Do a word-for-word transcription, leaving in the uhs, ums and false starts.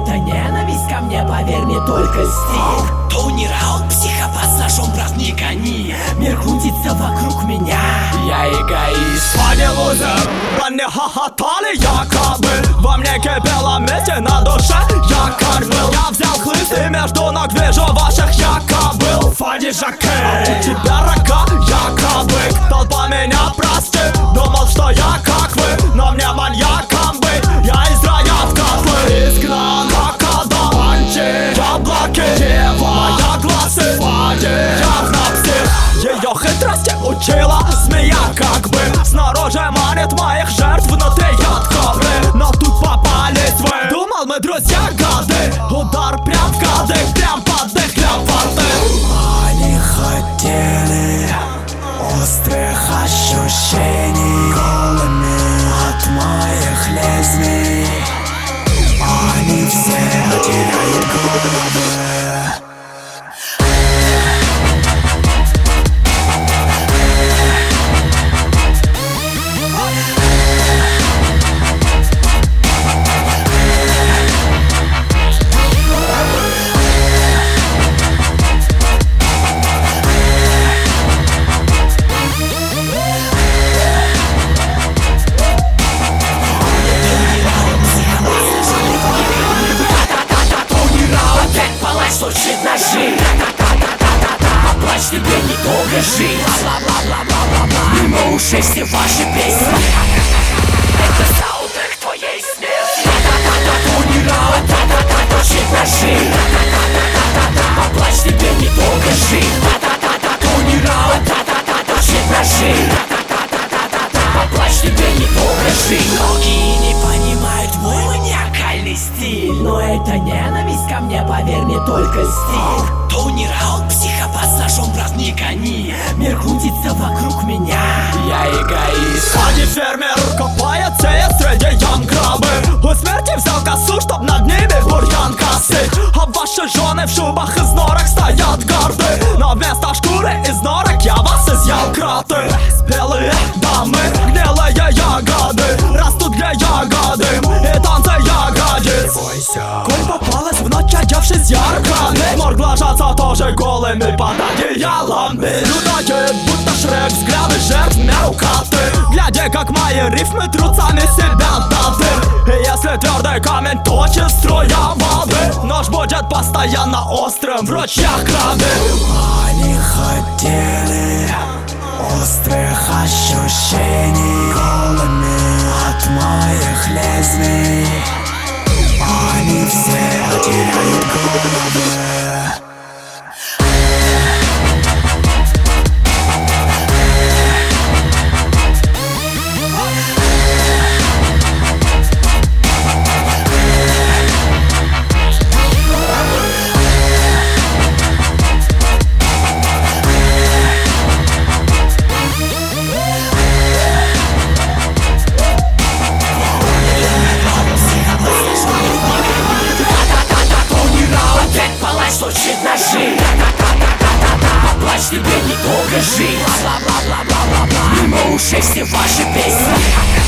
это ненависть ко мне, поверь, не только стиль. Тони Раут, психопат с ножом, брат, не гони. Мир крутится вокруг меня, я эгоист. Они лузер, они хохотали якобы. Во мне кипело месть на душе, я как был. Я взял хлыст и между ног вижу ваших якобы. Фади Жакей, у тебя рога якобы. Толпа меня простит, думал, что я как вы. Но мне маньяком быть, я из рая в котлы. Изгнан, как Адам, анти, яблоки, дева. Моя глазы, Фади, явно псих. Ее хитрости учила змея как бы. Снаружи манит моих жертв, внутри яд кобры. Но тут попались вы. Думал, мы друзья гады. Удар прям в кадык, прям под их леопарды. Они хотели острых ощущений, голыми от моих лезвий. Они все теряют головы. Сучит ножи, поплачь, тебе недолго жить. Бла-бла-бла-бла-бла-бла. Мимо ушей все ваши песни. Это саундтрек твоей смерти. Тони Раут, точит ножи. Поплачь, тебе недолго жить. Тони Раут, точит ножи. Поплачь, тебе недолго жить. Многие не понимают мой маниакальный стиль, но это ненависть ко мне, поверь, не только стиль. Тони Раут, психопат с ножом, брат, не гони. Мир крутится вокруг меня, я эгоист. Фади фермер, копает, сеет среди ям гробы. У смерти взял косу, чтоб над ними бурьян косить. А ваши жены в шубах из норок стоят горды. Но вместо шкуры из норок я вас изъял кроты. Спелые дамы, гнилые ягоды, растут где ягоды и танцы ягодиц. Коль попалась в ночь, одевшись ярко, морг ложатся тоже голыми под одеялом. Людоед, будто Шрек, взгляды жертв мелкоты. Глядя, как мои рифмы трут сами себя до дыр. И если твердый камень точит струя воды, нож будет постоянно острым в ручьях крови. Они хотели острых ощущений, голыми от моих лезвий. Они все теряют головы. Сучит ножи, поплачь, тебе недолго жить. Бла-бла-бла-бла-бла-бла. Мимо ушей все ваши песни.